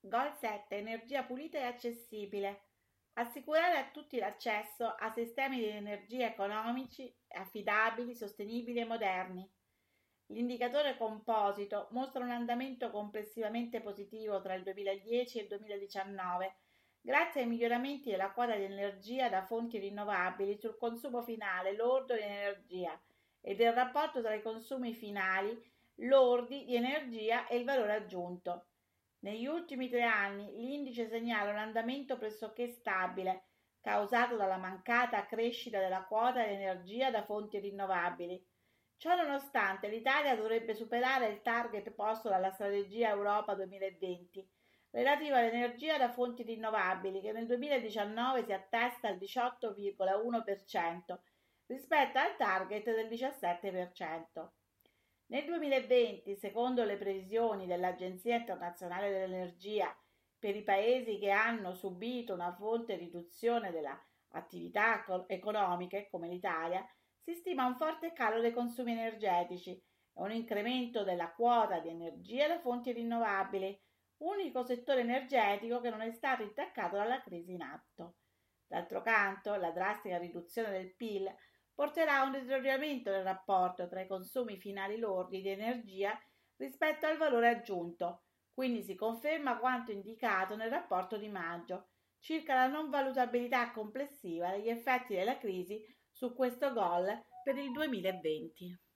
Goal 7. Energia pulita e accessibile. Assicurare a tutti l'accesso a sistemi di energia economici, affidabili, sostenibili e moderni. L'indicatore composito mostra un andamento complessivamente positivo tra il 2010 e il 2019, grazie ai miglioramenti della quota di energia da fonti rinnovabili sul consumo finale lordo di energia e del rapporto tra i consumi finali lordi di energia e il valore aggiunto. Negli ultimi 3 anni l'indice segnala un andamento pressoché stabile, causato dalla mancata crescita della quota di energia da fonti rinnovabili. Ciò nonostante, l'Italia dovrebbe superare il target posto dalla strategia Europa 2020, relativa all'energia da fonti rinnovabili, che nel 2019 si attesta al 18,1% rispetto al target del 17%. Nel 2020, secondo le previsioni dell'Agenzia internazionale dell'energia, per i paesi che hanno subito una forte riduzione delle attività economiche, come l'Italia, si stima un forte calo dei consumi energetici e un incremento della quota di energia da fonti rinnovabili, unico settore energetico che non è stato intaccato dalla crisi in atto. D'altro canto, la drastica riduzione del PIL porterà a un deterioramento del rapporto tra i consumi finali lordi di energia rispetto al valore aggiunto, quindi si conferma quanto indicato nel rapporto di maggio circa la non valutabilità complessiva degli effetti della crisi su questo goal per il 2020.